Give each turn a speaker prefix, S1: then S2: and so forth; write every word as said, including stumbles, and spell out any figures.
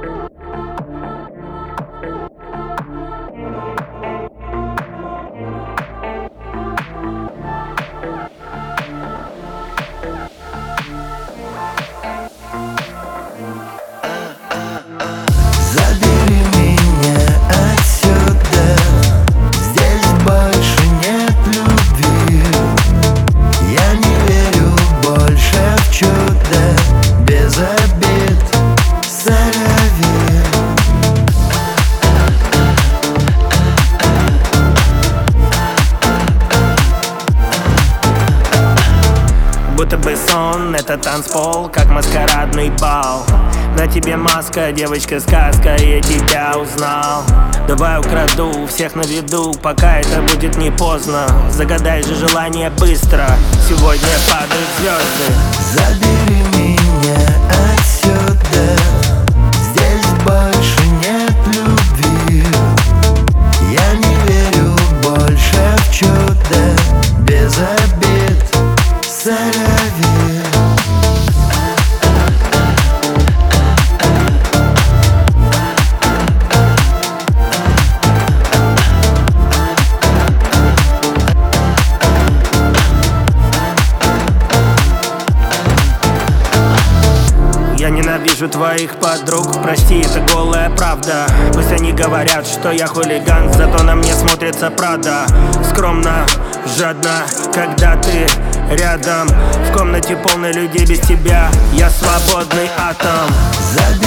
S1: Будто бы сон, это танцпол, как маскарадный бал. На тебе маска, девочка-сказка, я тебя узнал. Давай украду, у всех на виду, пока это будет не поздно. Загадай же желание быстро, сегодня падают звезды.
S2: Забери меня отсюда, здесь больше нет любви. Я не верю больше в чудо, без обид, солови.
S1: Я ненавижу твоих подруг, прости, это голая правда. Пусть они говорят, что я хулиган, зато на мне смотрится Прада. Скромно, жадно, когда ты рядом. В комнате полной людей без тебя, я свободный атом.